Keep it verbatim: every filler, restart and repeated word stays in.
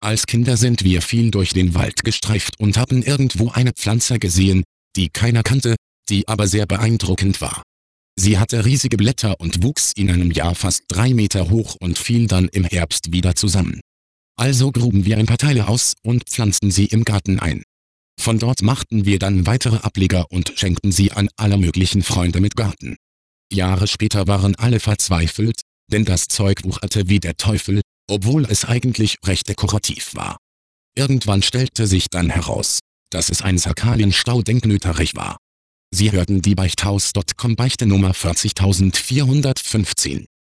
Als Kinder sind wir viel durch den Wald gestreift und haben irgendwo eine Pflanze gesehen, die keiner kannte, die aber sehr beeindruckend war. Sie hatte riesige Blätter und wuchs in einem Jahr fast drei Meter hoch und fiel dann im Herbst wieder zusammen. Also gruben wir ein paar Teile aus und pflanzten sie im Garten ein. Von dort machten wir dann weitere Ableger und schenkten sie an alle möglichen Freunde mit Garten. Jahre später waren alle verzweifelt, denn das Zeug wucherte wie der Teufel, obwohl es eigentlich recht dekorativ war. Irgendwann stellte sich dann heraus, dass es ein Sakalienstaudenknöterich war. Sie hörten die Beichthaus Punkt com Beichte Nummer vierzigtausendvierhundertfünfzehn.